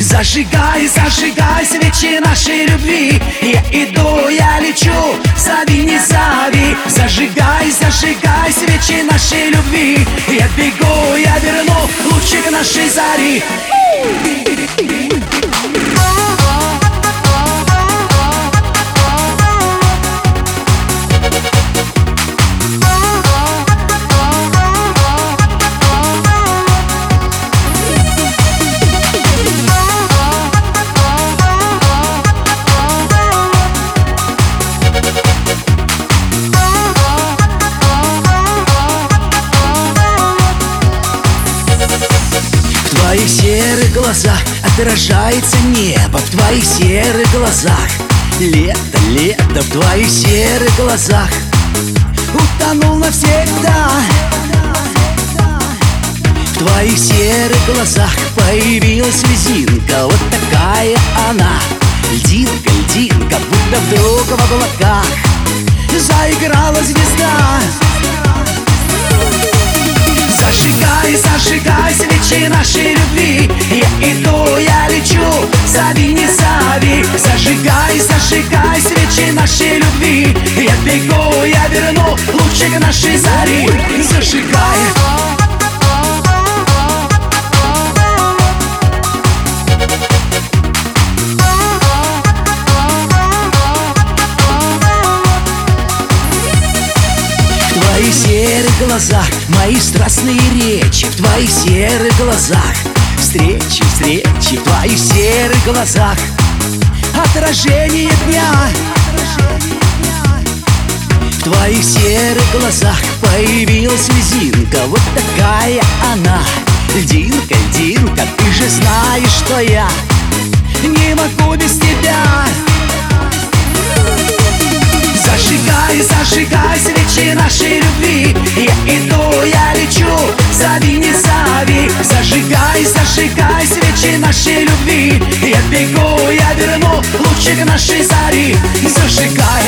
Зажигай, зажигай свечи нашей любви. Я иду, я лечу, зови, не зови. Зажигай, зажигай свечи нашей любви. Я бегу, я верну лучик нашей зари. В твоих серых глазах отражается небо. В твоих серых глазах лето, лето. В твоих серых глазах утонул навсегда. В твоих серых глазах появилась слезинка. Вот такая она, льдинка, льдинка. Будто вдруг в облаках заиграла звезда. Зажигай, зажигай свечи нашей любви. Я иду, я лечу, зови, не зови. Зажигай, зажигай свечи нашей любви. Я бегу, я верну лучик нашей зари. Зажигай. В твоих серых глазах мои страстные речи. В твоих серых глазах встречи, встречи. В твоих серых глазах отражение дня. В твоих серых глазах появилась слезинка. Вот такая она, льдинка, льдинка. Ты же знаешь, что я не могу без тебя. Зажигай, зажигай свечи нашей любви. Я иду, я лечу, зови, не зови. Зажигай, зажигай свечи нашей любви. Я бегу, я верну лучик нашей зари. Зажигай.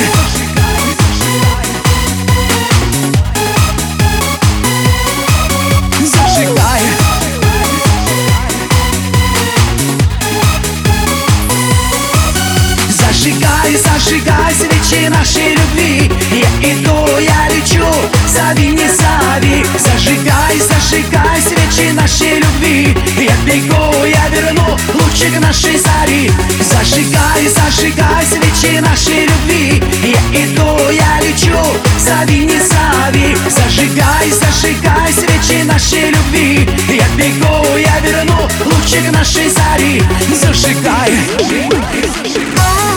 Зажигай. Зажигай, зажигай свечи нашей любви. Я иду, я лечу, зови, не зови. Зажигай, зажигай свечи нашей любви. Я бегу, я верну лучик нашей зари. Зажигай, зажигай свечи нашей любви. Я иду, я лечу, зови, не зови. Зажигай, зажигай свечи нашей любви. Я бегу, я верну лучик нашей зари. Зажигай.